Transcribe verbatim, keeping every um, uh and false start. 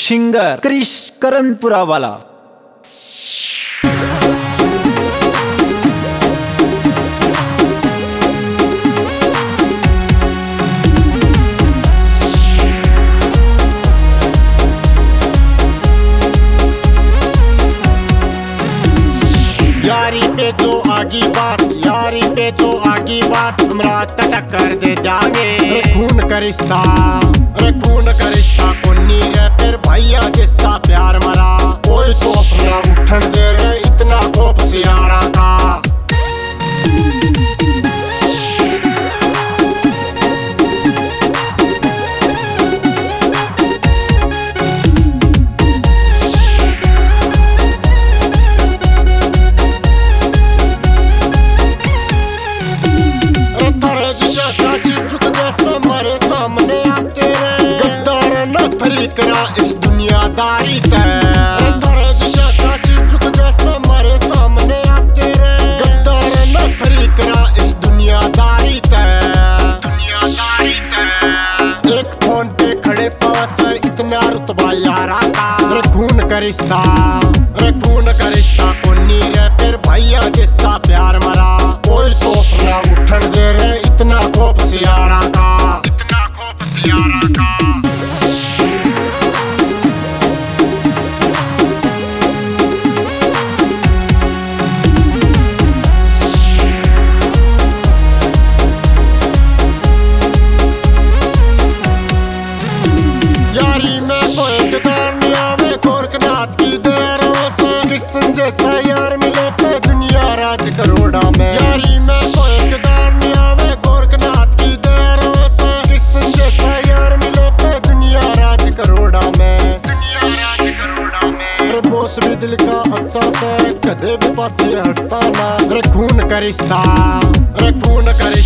Singer Krrish करनपुरा वाला। यारी पे जो आगी बात, यारी पे जो आगी बात, हमरा टक्कर दे जाएंगे। रे खून का रिश्ता, रे खून का रिश्ता कोनी रे, फिर भैया जैसा प्यार मरा। कोई तो अपना उठन दे रे, इतना खौफ सियारा का। सामने आते रे गद्दार नफरी करा इस दुनियादारी ते। हमारे सामने आते रे गद्दार नफरी करा इस दुनियादारी ते। दुनियादारी ते एक फोन पे खड़े पास इतना रुतबा यारा का। रे खून का रिश्ता, रे खून का रिश्ता कोनी रे, फिर भैया जैसा प्यार मरा। कोई तो अपना उठन दे रे, इतना खौफ सियारा का। यारी में कोई गद्दार नहीं आवे, गोरखनाथ की दयारों से। कृष्ण जैसा यार मिले तो दुनिया राज करोड़ा में। यारी में कोई गद्दार नहीं आवे, गोरखनाथ की दयारों से। कृष्ण जैसा यार मिले तो दुनिया राज करोड़ा में। दुनिया राज करोड़ा में। रे बोस भी दिल का अच्छा से, कदे भी पाछे हटता ना। रे खून का रिश्ता, रे खून का रिश्ता